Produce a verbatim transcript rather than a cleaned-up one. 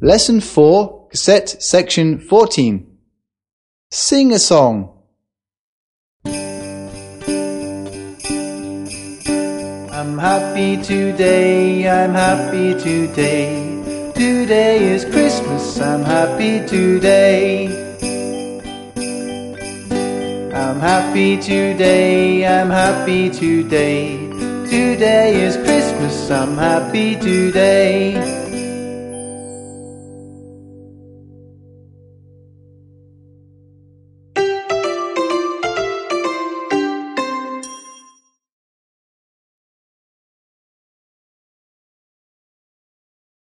Lesson four, Cassette Section fourteen. Sing a song. I'm happy today, I'm happy today. Today is Christmas, I'm happy today. I'm happy today, I'm happy today. Today is Christmas, I'm happy today.